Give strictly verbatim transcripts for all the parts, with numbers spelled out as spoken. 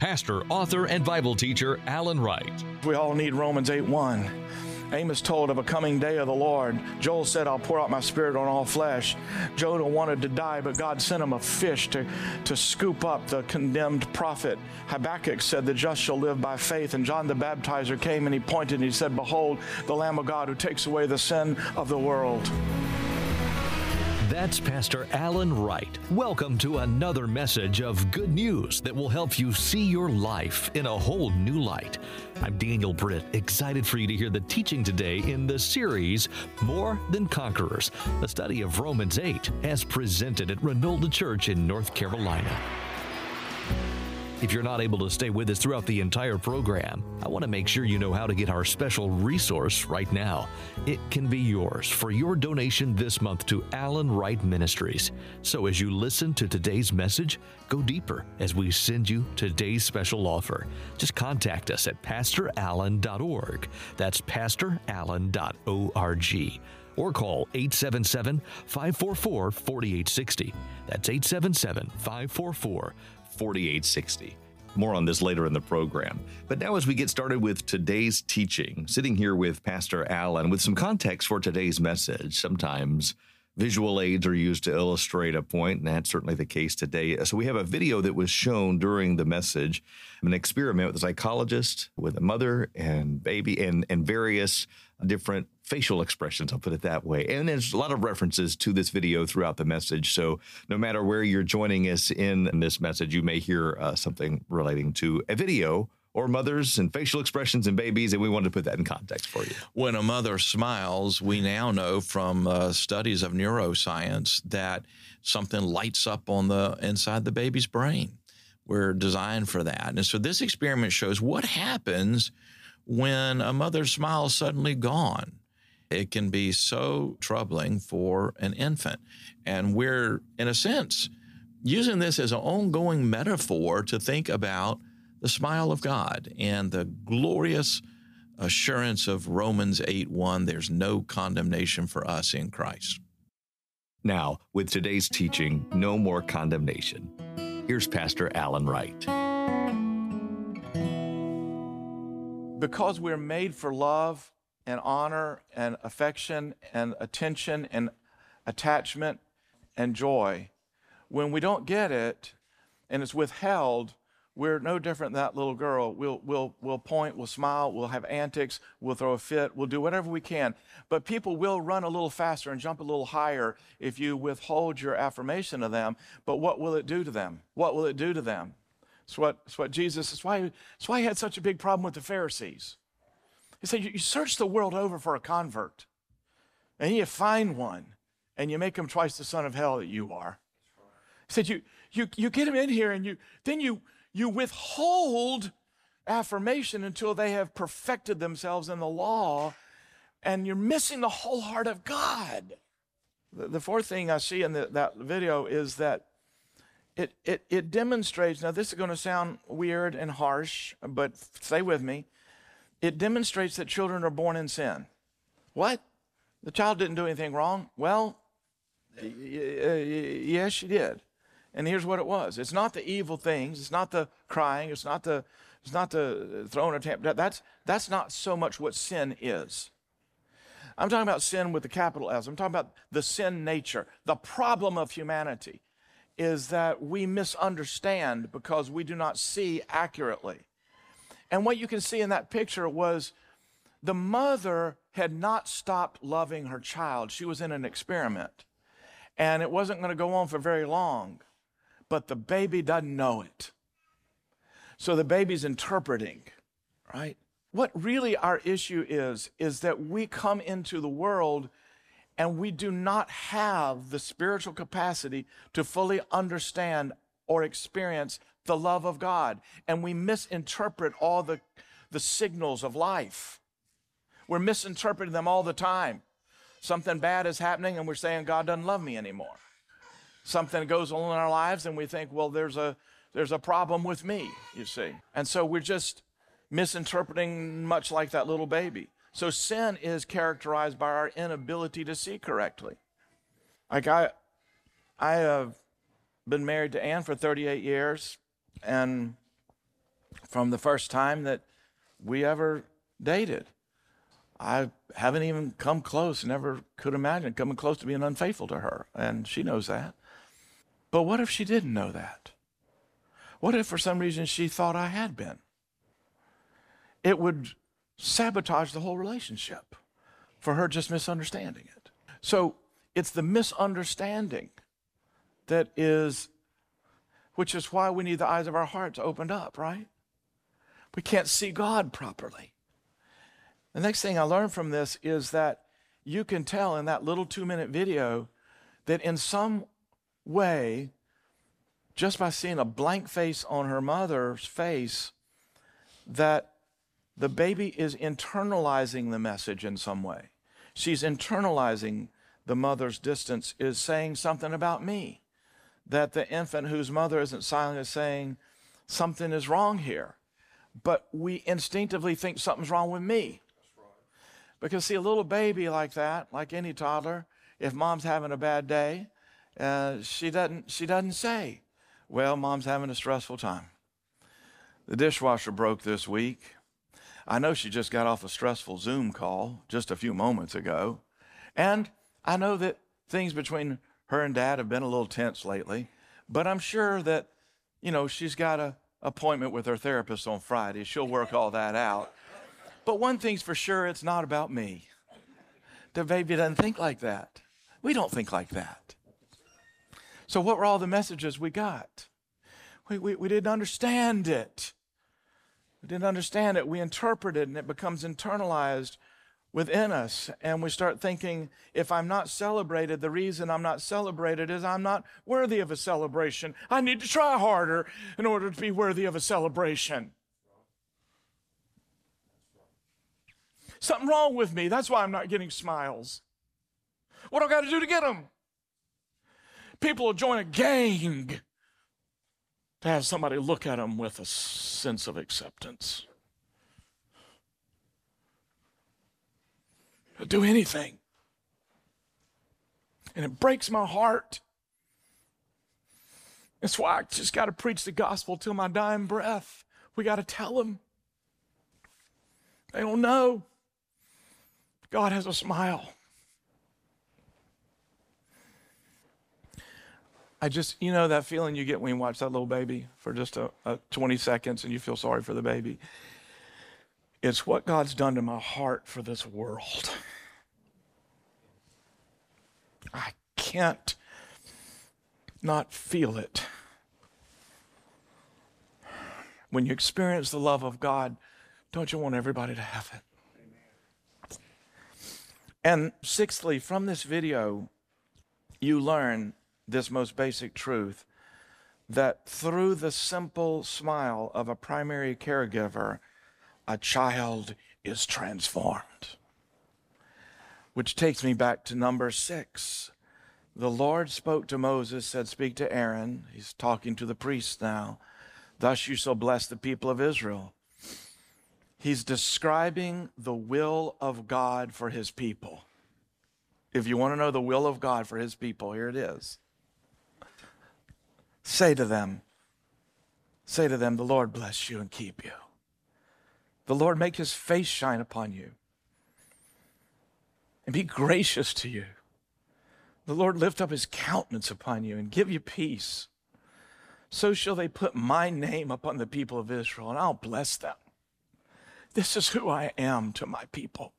pastor, author, and Bible teacher Alan Wright. We all need Romans eight one. Amos told of a coming day of the Lord. Joel said, I'll pour out my spirit on all flesh. Jonah wanted to die, but God sent him a fish to, to scoop up the condemned prophet. Habakkuk said, the just shall live by faith. And John the Baptizer came and he pointed and he said, behold, the Lamb of God who takes away the sin of the world. That's Pastor Alan Wright. Welcome to another message of good news that will help you see your life in a whole new light. I'm Daniel Britt, excited for you to hear the teaching today in the series, More Than Conquerors, a study of Romans eight as presented at Renolda Church in North Carolina. If you're not able to stay with us throughout the entire program, I want to make sure you know how to get our special resource right now. It can be yours for your donation this month to Alan Wright Ministries. So as you listen to today's message, go deeper as we send you today's special offer. Just contact us at pastor allen dot org. That's pastor allen dot org. Or call eight seven seven, five four four, four eight six zero. That's eight seven seven, five four four, four eight six zero. More on this later in the program. But now as we get started with today's teaching, sitting here with Pastor Alan with some context for today's message. Sometimes visual aids are used to illustrate a point, and that's certainly the case today. So we have a video that was shown during the message, an experiment with a psychologist, with a mother and baby, and, and various different facial expressions, I'll put it that way. And there's a lot of references to this video throughout the message. So no matter where you're joining us in this message, you may hear uh, something relating to a video or mothers and facial expressions and babies, and we wanted to put that in context for you. When a mother smiles, we now know from uh, studies of neuroscience that something lights up on the inside the baby's brain. We're designed for that. And so this experiment shows what happens when a mother's smile is suddenly gone. It can be so troubling for an infant. And we're, in a sense, using this as an ongoing metaphor to think about the smile of God and the glorious assurance of Romans eight one, there's no condemnation for us in Christ. Now, with today's teaching, no more condemnation. Here's Pastor Alan Wright. Because we're made for love and honor and affection and attention and attachment and joy, when we don't get it and it's withheld, we're no different than that little girl. We'll, we'll, we'll point, we'll smile, we'll have antics, we'll throw a fit, we'll do whatever we can. But people will run a little faster and jump a little higher if you withhold your affirmation of them. But what will it do to them? What will it do to them? It's what, it's what Jesus, it's why, it's why he had such a big problem with the Pharisees. He said, you, you search the world over for a convert, and you find one, and you make him twice the son of hell that you are. He said, you, you, you get him in here, and you then you, you withhold affirmation until they have perfected themselves in the law, and you're missing the whole heart of God. The, the fourth thing I see in the, that video is that It, it, it demonstrates, now this is going to sound weird and harsh, but stay with me. It demonstrates that children are born in sin. What? The child didn't do anything wrong? Well, y- y- yes, she did. And here's what it was. It's not the evil things. It's not the crying. It's not the, it's not the throwing a temper. That's, that's not so much what sin is. I'm talking about sin with the capital S. I'm talking about the sin nature. The problem of humanity is that we misunderstand because we do not see accurately. And what you can see in that picture was the mother had not stopped loving her child. She was in an experiment. And it wasn't going to go on for very long. But the baby doesn't know it. So the baby's interpreting, right? What really our issue is, is that we come into the world and we do not have the spiritual capacity to fully understand or experience the love of God. And we misinterpret all the, the signals of life. We're misinterpreting them all the time. Something bad is happening and we're saying, God doesn't love me anymore. Something goes on in our lives and we think, well, there's a, there's a problem with me, you see. And so we're just misinterpreting much like that little baby. So sin is characterized by our inability to see correctly. Like I, I have been married to Ann for thirty-eight years, and from the first time that we ever dated. I haven't even come close, never could imagine coming close to being unfaithful to her, and she knows that. But what if she didn't know that? What if for some reason she thought I had been? It would sabotage the whole relationship for her just misunderstanding it. So it's the misunderstanding that is, which is why we need the eyes of our hearts opened up, right? We can't see God properly. The next thing I learned from this is that you can tell in that little two-minute video that in some way, just by seeing a blank face on her mother's face, that the baby is internalizing the message in some way. She's internalizing the mother's distance, is saying something about me. That the infant whose mother isn't silent is saying, something is wrong here. But we instinctively think something's wrong with me. Because see, a little baby like that, like any toddler, if mom's having a bad day, uh, she doesn't she doesn't say, well, mom's having a stressful time. The dishwasher broke this week. I know she just got off a stressful Zoom call just a few moments ago. And I know that things between her and Dad have been a little tense lately, but I'm sure that, you know, she's got an appointment with her therapist on Friday. She'll work all that out. But one thing's for sure, it's not about me. The baby doesn't think like that. We don't think like that. So what were all the messages we got? We, we, we didn't understand it. We didn't understand it. We interpret it, and it becomes internalized within us. And we start thinking, if I'm not celebrated, the reason I'm not celebrated is I'm not worthy of a celebration. I need to try harder in order to be worthy of a celebration. Something wrong with me. That's why I'm not getting smiles. What do I got to do to get them? People will join a gang to have somebody look at them with a sense of acceptance. They'll do anything. And it breaks my heart. That's why I just got to preach the gospel till my dying breath. We got to tell them. They don't know. God has a smile. I just, you know that feeling you get when you watch that little baby for just a, a twenty seconds and you feel sorry for the baby. It's what God's done to my heart for this world. I can't not feel it. When you experience the love of God, don't you want everybody to have it? And sixthly, from this video, you learn this most basic truth, that through the simple smile of a primary caregiver, a child is transformed. Which takes me back to number six. The Lord spoke to Moses, said, speak to Aaron. He's talking to the priests now. Thus you shall bless the people of Israel. He's describing the will of God for his people. If you want to know the will of God for his people, here it is. Say to them, say to them, the Lord bless you and keep you. The Lord make his face shine upon you and be gracious to you. The Lord lift up his countenance upon you and give you peace. So shall they put my name upon the people of Israel, and I'll bless them. This is who I am to my people.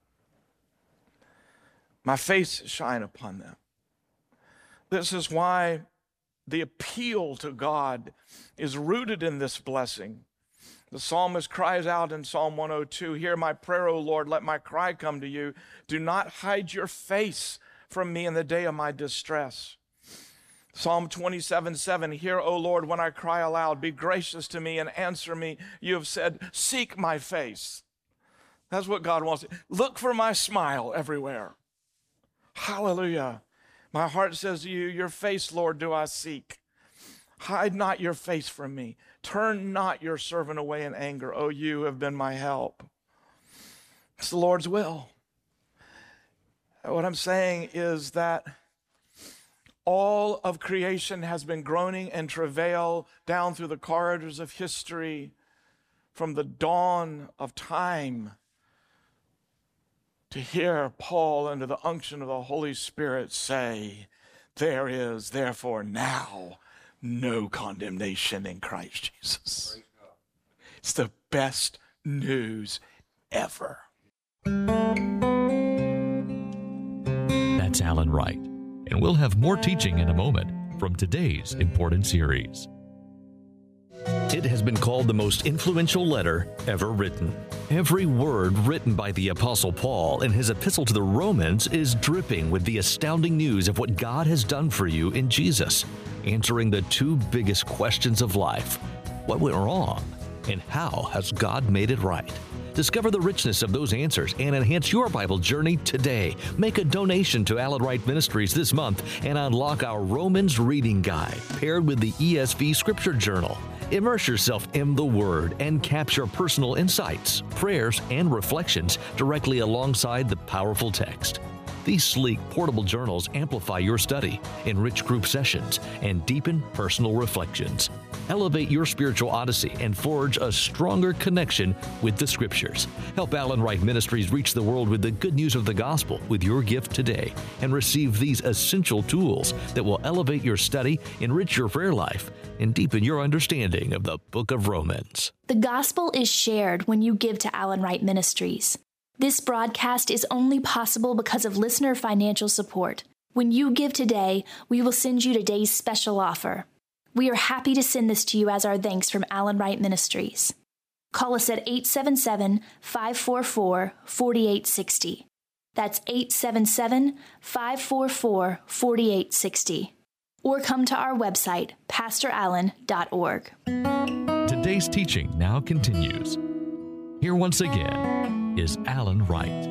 My face shine upon them. This is why the appeal to God is rooted in this blessing. The psalmist cries out in Psalm one oh two, hear my prayer, O Lord, let my cry come to you. Do not hide your face from me in the day of my distress. Psalm twenty-seven seven, hear, O Lord, when I cry aloud, be gracious to me and answer me. You have said, seek my face. That's what God wants. Look for my smile everywhere. Hallelujah. My heart says to you, your face, Lord, do I seek. Hide not your face from me. Turn not your servant away in anger. O you who have been my help. It's the Lord's will. What I'm saying is that all of creation has been groaning and travail down through the corridors of history from the dawn of time to hear Paul, under the unction of the Holy Spirit, say, there is therefore now no condemnation in Christ Jesus. It's the best news ever. That's Alan Wright, and we'll have more teaching in a moment from today's important series. It has been called the most influential letter ever written. Every word written by the Apostle Paul in his epistle to the Romans is dripping with the astounding news of what God has done for you in Jesus, answering the two biggest questions of life. What went wrong, and how has God made it right? Discover the richness of those answers and enhance your Bible journey today. Make a donation to Alan Wright Ministries this month and unlock our Romans Reading Guide, paired with the E S V Scripture Journal. Immerse yourself in the Word and capture personal insights, prayers, and reflections directly alongside the powerful text. These sleek, portable journals amplify your study, enrich group sessions, and deepen personal reflections. Elevate your spiritual odyssey and forge a stronger connection with the Scriptures. Help Alan Wright Ministries reach the world with the good news of the gospel with your gift today, and receive these essential tools that will elevate your study, enrich your prayer life, and deepen your understanding of the book of Romans. The gospel is shared when you give to Alan Wright Ministries. This broadcast is only possible because of listener financial support. When you give today, we will send you today's special offer. We are happy to send this to you as our thanks from Alan Wright Ministries. Call us at eight seven seven, five four four, four eight six zero. That's eight seven seven, five four four, four eight six zero. Or come to our website, pastor allen dot org. Today's teaching now continues. Here once again is Alan Wright.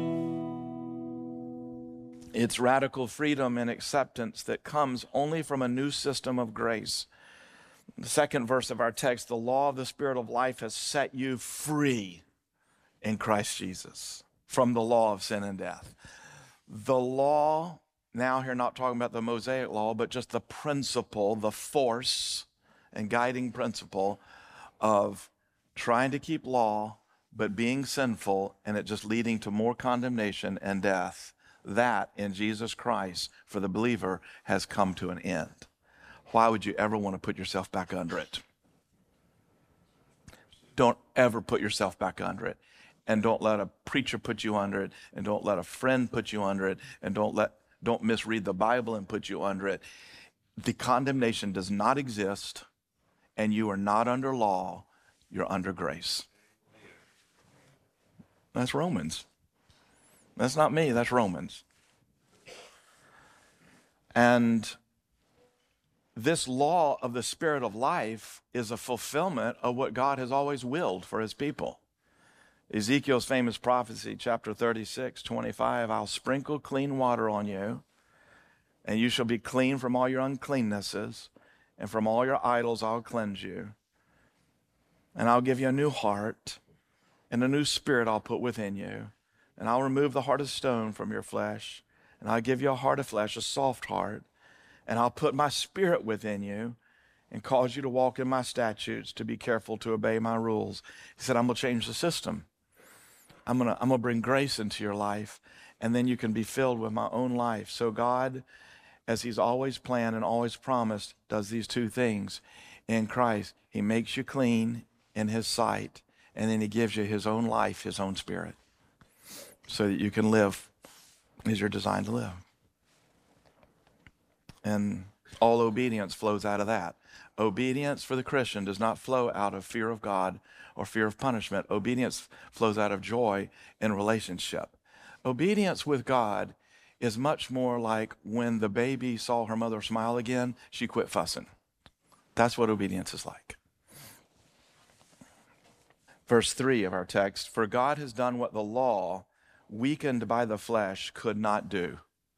It's radical freedom and acceptance that comes only from a new system of grace. The second verse of our text, the law of the Spirit of life has set you free in Christ Jesus from the law of sin and death. The law, now here not talking about the Mosaic law, but just the principle, the force and guiding principle of trying to keep law, but being sinful, and it just leading to more condemnation and death. That in Jesus Christ for the believer has come to an end. Why would you ever want to put yourself back under it? Don't ever put yourself back under it. And don't let a preacher put you under it. And don't let a friend put you under it. And don't let don't misread the Bible and put you under it. The condemnation does not exist, and you are not under law. You're under grace. That's Romans. That's not me, that's Romans. And this law of the Spirit of life is a fulfillment of what God has always willed for his people. Ezekiel's famous prophecy, chapter thirty-six, twenty-five, I'll sprinkle clean water on you, and you shall be clean from all your uncleannesses, and from all your idols I'll cleanse you. And I'll give you a new heart, and a new spirit I'll put within you. And I'll remove the heart of stone from your flesh, and I'll give you a heart of flesh, a soft heart. And I'll put my spirit within you and cause you to walk in my statutes, to be careful to obey my rules. He said, I'm going to change the system. I'm going to I'm going to bring grace into your life, and then you can be filled with my own life. So God, as he's always planned and always promised, does these two things in Christ. He makes you clean in his sight, and then he gives you his own life, his own spirit, so that you can live as you're designed to live. And all obedience flows out of that. Obedience for the Christian does not flow out of fear of God or fear of punishment. Obedience flows out of joy in relationship. Obedience with God is much more like when the baby saw her mother smile again, she quit fussing. That's what obedience is like. Verse three of our text, for God has done what the law, weakened by the flesh, could not do.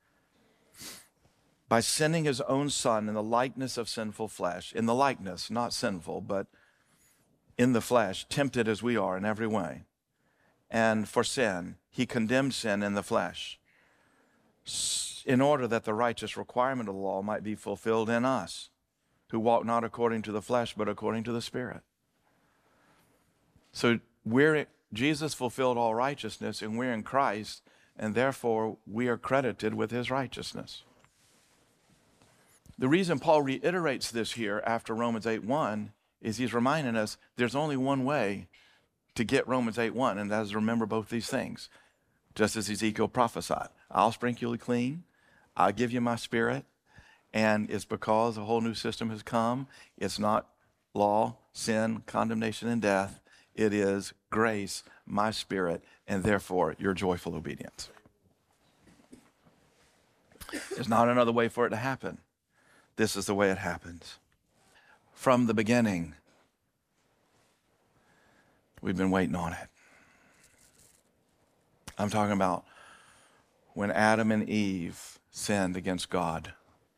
By sending his own son in the likeness of sinful flesh, in the likeness, not sinful, but in the flesh, tempted as we are in every way. And for sin, he condemned sin in the flesh, in order that the righteous requirement of the law might be fulfilled in us, who walk not according to the flesh, but according to the Spirit. So we're Jesus fulfilled all righteousness, and we're in Christ, and therefore we are credited with his righteousness. The reason Paul reiterates this here after Romans eight one is he's reminding us there's only one way to get Romans eight one, and that is remember both these things. Just as Ezekiel prophesied, I'll sprinkle you clean, I'll give you my spirit, and it's because a whole new system has come. It's not law, sin, condemnation, and death. It is grace, my spirit, and therefore your joyful obedience. There's not another way for it to happen. This is the way it happens. From the beginning, we've been waiting on it. I'm talking about when Adam and Eve sinned against God.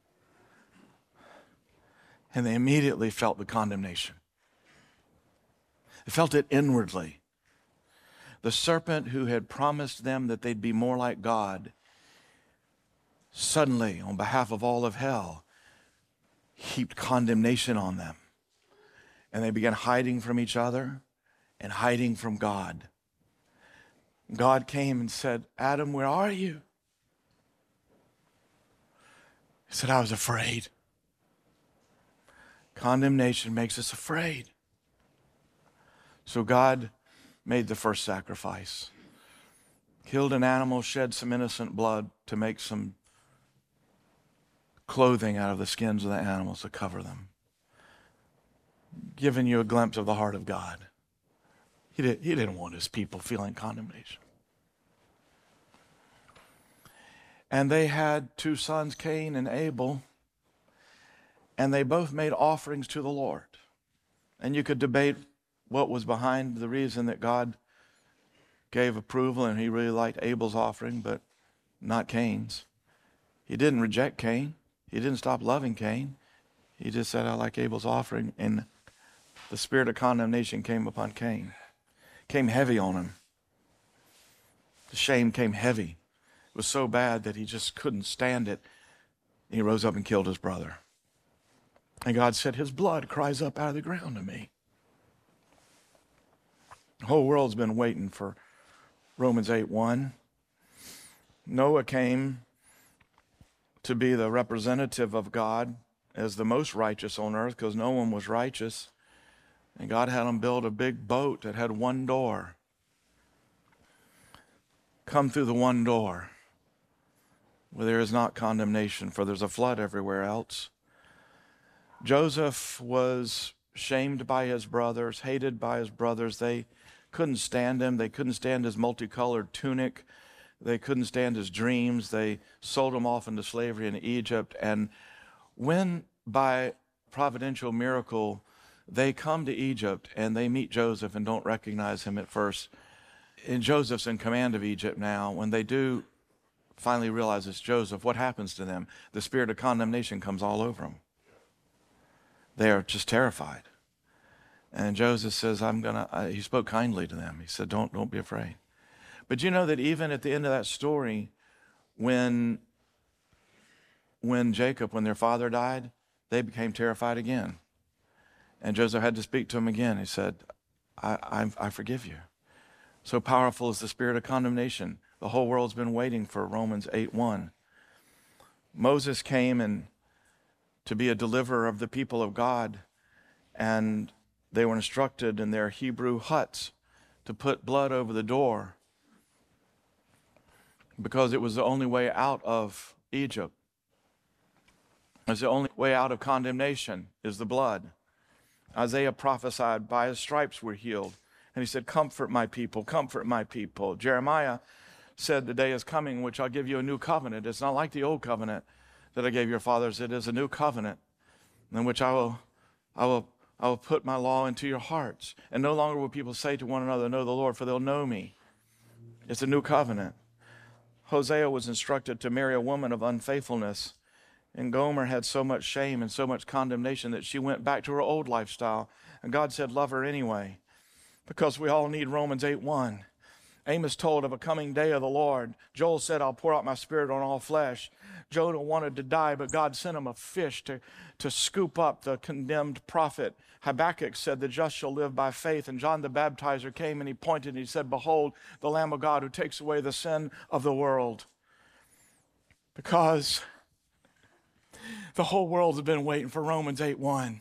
And they immediately felt the condemnation. They felt it inwardly. The serpent who had promised them that they'd be more like God, suddenly, on behalf of all of hell, heaped condemnation on them. And they began hiding from each other and hiding from God. God came and said, Adam, where are you? He said, I was afraid. Condemnation makes us afraid. So God made the first sacrifice. Killed an animal, shed some innocent blood to make some clothing out of the skins of the animals to cover them. Giving you a glimpse of the heart of God. He, did, he didn't want his people feeling condemnation. And they had two sons, Cain and Abel, and they both made offerings to the Lord. And you could debate what was behind the reason that God gave approval, and he really liked Abel's offering, but not Cain's. He didn't reject Cain. He didn't stop loving Cain. He just said, I like Abel's offering, and the spirit of condemnation came upon Cain. Came heavy on him. The shame came heavy. It was so bad that he just couldn't stand it. He rose up and killed his brother. And God said, his blood cries up out of the ground to me. The whole world's been waiting for Romans eight one. Noah came to be the representative of God as the most righteous on earth because no one was righteous. And God had him build a big boat that had one door. Come through the one door where there is not condemnation, for there's a flood everywhere else. Joseph was shamed by his brothers, hated by his brothers. They couldn't stand him. They couldn't stand his multicolored tunic. They couldn't stand his dreams. They sold him off into slavery in Egypt. And when, by providential miracle, they come to Egypt and they meet Joseph and don't recognize him at first, and Joseph's in command of Egypt now, when they do finally realize it's Joseph, what happens to them? The spirit of condemnation comes all over them. They are just terrified. And Joseph says, I'm gonna, uh, he spoke kindly to them. He said, don't, don't be afraid. But you know that even at the end of that story, when, when Jacob, when their father died, they became terrified again. And Joseph had to speak to him again. He said, I, I, I forgive you. So powerful is the spirit of condemnation. The whole world's been waiting for Romans eight one. Moses came and to be a deliverer of the people of God, and they were instructed in their Hebrew huts to put blood over the door because it was the only way out of Egypt. It's the only way out of condemnation is the blood. Isaiah prophesied, by his stripes we're healed. And he said, comfort my people, comfort my people. Jeremiah said, the day is coming which I'll give you a new covenant. It's not like the old covenant that I gave your fathers. It is a new covenant in which I will, I will, I will put my law into your hearts. And no longer will people say to one another, know the Lord, for they'll know me. It's a new covenant. Hosea was instructed to marry a woman of unfaithfulness. And Gomer had so much shame and so much condemnation that she went back to her old lifestyle. And God said, love her anyway, because we all need Romans eight one. Amos told of a coming day of the Lord. Joel said, I'll pour out my spirit on all flesh. Jonah wanted to die, but God sent him a fish to, to scoop up the condemned prophet. Habakkuk said, the just shall live by faith. And John the Baptizer came and he pointed and he said, behold, the Lamb of God who takes away the sin of the world. Because the whole world has been waiting for Romans eight one.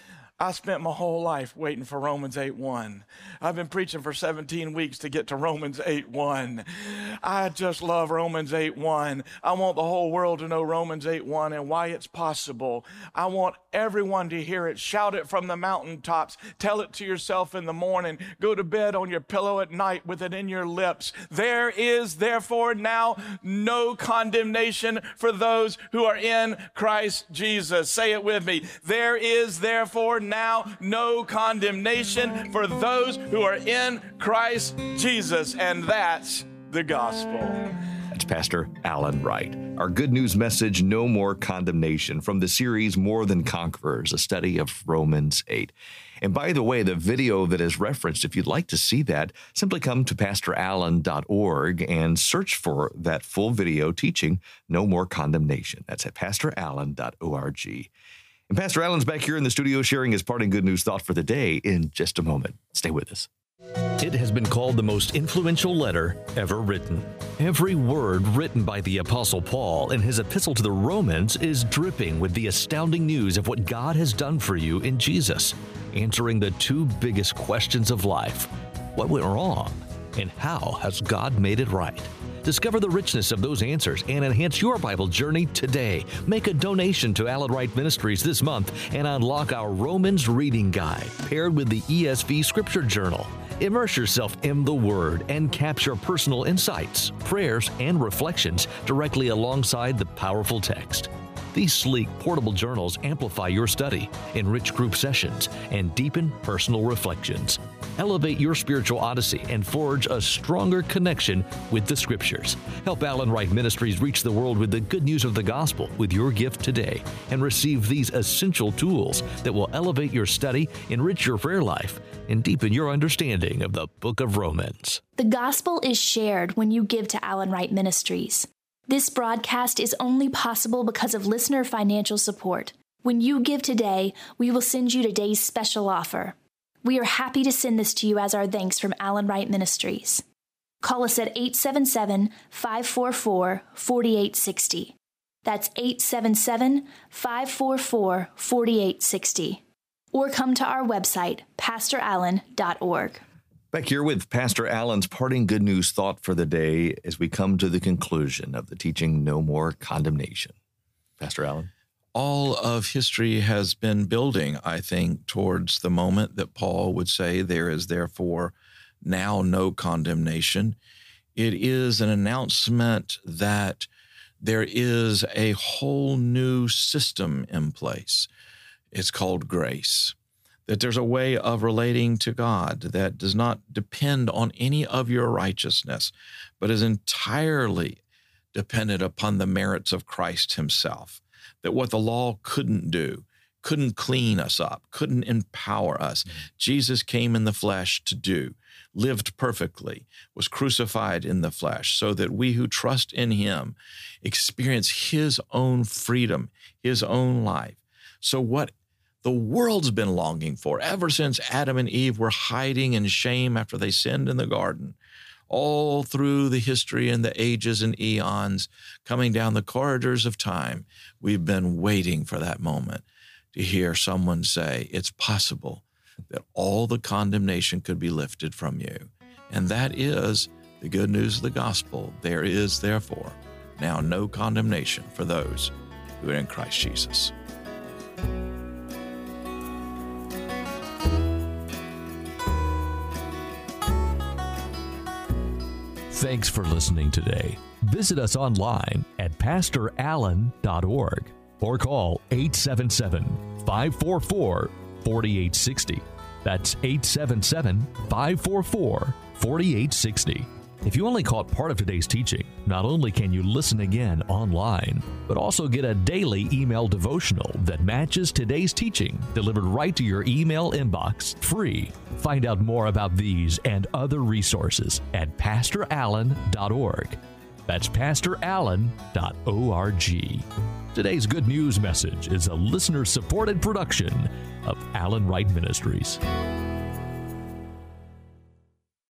I spent my whole life waiting for Romans eight one. I've been preaching for seventeen weeks to get to Romans eight one. I just love Romans eight one. I want the whole world to know Romans eight one and why it's possible. I want everyone to hear it. Shout it from the mountaintops. Tell it to yourself in the morning. Go to bed on your pillow at night with it in your lips. There is therefore now no condemnation for those who are in Christ Jesus. Say it with me. There is therefore now no condemnation for those who are in Christ Jesus, and that's the gospel. That's Pastor Alan Wright. Our good news message, No More Condemnation, from the series More Than Conquerors, a study of Romans eight. And by the way, the video that is referenced, if you'd like to see that, simply come to pastor allen dot org and search for that full video teaching No More Condemnation. That's at pastor allen dot org. And Pastor Alan's back here in the studio sharing his parting good news thought for the day in just a moment. Stay with us. It has been called the most influential letter ever written. Every word written by the Apostle Paul in his epistle to the Romans is dripping with the astounding news of what God has done for you in Jesus, answering the two biggest questions of life. What went wrong? And how has God made it right? Discover the richness of those answers and enhance your Bible journey today. Make a donation to Alan Wright Ministries this month and unlock our Romans Reading Guide, paired with the E S V Scripture Journal. Immerse yourself in the Word and capture personal insights, prayers, and reflections directly alongside the powerful text. These sleek, portable journals amplify your study, enrich group sessions, and deepen personal reflections. Elevate your spiritual odyssey and forge a stronger connection with the Scriptures. Help Alan Wright Ministries reach the world with the good news of the gospel with your gift today, and receive these essential tools that will elevate your study, enrich your prayer life, and deepen your understanding of the book of Romans. The gospel is shared when you give to Alan Wright Ministries. This broadcast is only possible because of listener financial support. When you give today, we will send you today's special offer. We are happy to send this to you as our thanks from Alan Wright Ministries. Call us at eight seven seven, five four four, four eight six zero. That's eight seven seven, five four four, four eight six zero. Or come to our website, pastor allen dot org. Back here with Pastor Alan's parting good news thought for the day as we come to the conclusion of the teaching No More Condemnation. Pastor Alan? All of history has been building, I think, towards the moment that Paul would say there is therefore now no condemnation. It is an announcement that there is a whole new system in place. It's called grace. That there's a way of relating to God that does not depend on any of your righteousness, but is entirely dependent upon the merits of Christ himself. That what the law couldn't do, couldn't clean us up, couldn't empower us, mm-hmm. Jesus came in the flesh to do, lived perfectly, was crucified in the flesh, so that we who trust in him experience his own freedom, his own life. So what the world's been longing for ever since Adam and Eve were hiding in shame after they sinned in the garden, all through the history and the ages and eons, coming down the corridors of time, we've been waiting for that moment to hear someone say, it's possible that all the condemnation could be lifted from you. And that is the good news of the gospel. There is, therefore, now no condemnation for those who are in Christ Jesus. Thanks for listening today. Visit us online at pastor allen dot org or call eight seven seven, five four four, four eight six zero. That's eight seven seven, five four four, four eight six zero. If you only caught part of today's teaching, not only can you listen again online, but also get a daily email devotional that matches today's teaching delivered right to your email inbox free. Find out more about these and other resources at pastor allen dot org. That's pastor allen dot org. Today's Good News message is a listener-supported production of Allen Wright Ministries.